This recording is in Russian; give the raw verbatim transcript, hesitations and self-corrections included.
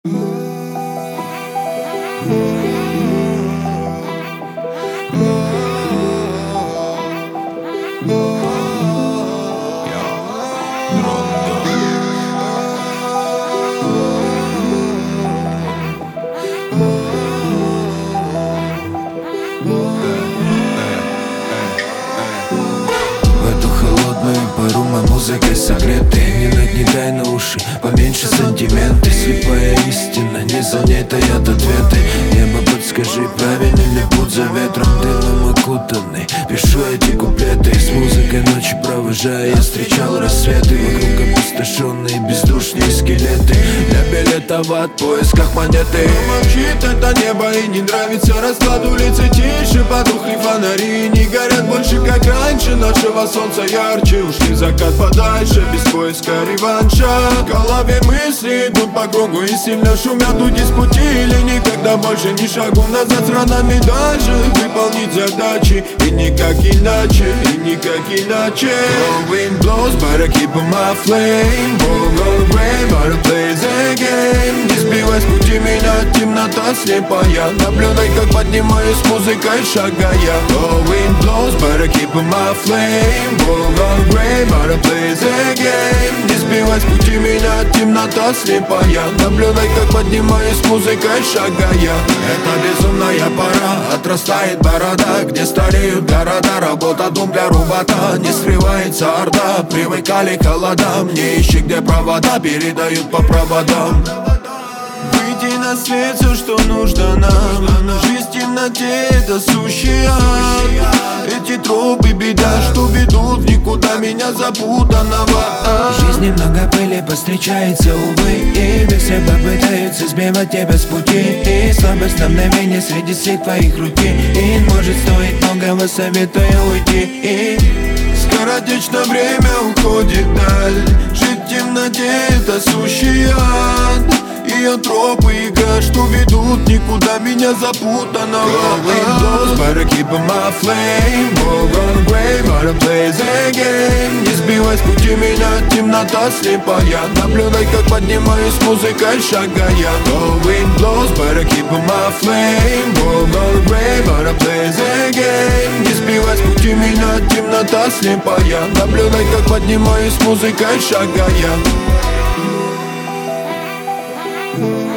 Музыкой согреты, не нагнетай на уши, поменьше сантименты. Слепая истина, не за ней-то я ответы. Небо, подскажи, правильный ли путь за ветром дымом окутанный? Пишу эти куплеты с музыкой ночи провожая. Я встречал рассветы, вокруг опустошенные бездушные скелеты. Для билета в ад, в поисках монеты. Но молчит это небо и не нравится расклад. Улицы тише, потухли фонари, не горят больше как раньше. Нашего солнца ярче, ушли в закат подальше, без поиска реванша. В голове мысли идут по кругу и сильно шумят. Уйти с пути или никогда больше ни шагу назад. С ранами даже выполнить задачи, и никак иначе, и никак иначе. The wind blows, but I keep on my flame. Won't go away, but I play the game. Не сбивай с пути меня, темнота слепая. Наблюдай, как поднимаюсь с музыкой шагая. The wind blows, but I keep on my flame. Won't go away, but I play the game. Не сбивай с пути меня, темнота слепая. Наблюдай, как поднимаюсь с музыкой шагая. Это безумная пора, отрастает борода, где стареют города. Работа дум для робота, не скрывается орда. Привыкали к холодам, не ищи где провода, передают по проводам. Выйти на свет, все, что нужно нам. Жизнь в темноте, это сущий ад. Эти тропы беда, что ведут в никуда меня запутанного. В жизни много пыли постречается, увы. И все попытаются сбивать тебя с пути. И слабость на мгновение среди всех твоих рутин. Может стоить многого, советую уйти. И скоротечно время уходит даль. Жить в темноте, это сущий ад. Ее тропы и гад, что ведут никуда меня запутанного. Wind blows, but I keep on my flame. Won't go away, but I play the game. Не сбивай с пути меня, темнота слепая. Наблюдай, как поднимаюсь с музыкой шагая. The wind blows, but I keep on my flame. Won't go away, but I play the game. Не сбивай с пути меня, темнота слепая. Наблюдай, как поднимаюсь с музыкой шагая.